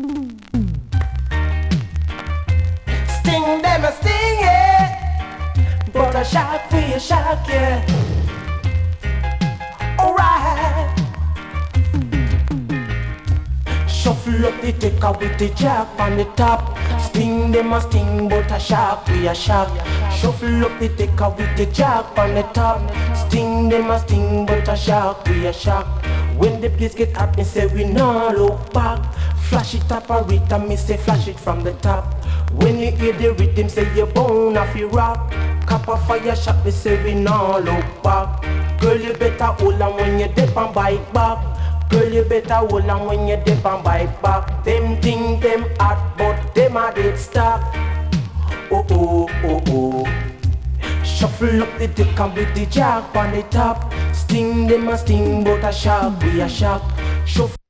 Sting them a sting, yeah. But a shock we a shock, yeah. Alright. Shuffle up the ticker with the jack on the top. Sting them a sting, but a shock we a shock. Shuffle up the ticker with the jack on the top. Sting them a sting, but a shock we a shock. When the place get hot, me say we no look back. Flash it up and rhythm, me say flash it from the top. When you hear the rhythm, say you bone off your rock. Copper fire shot, me say we no look back. Girl, you better hold on when you dip and bite back. Girl, you better hold on when you dip and bite back. Them thing them hot, but them a dead stock. Oh oh oh oh. Shuffle up the dick and with the jack on the top. Sting them a sting, but a shock we a shock. Shuffle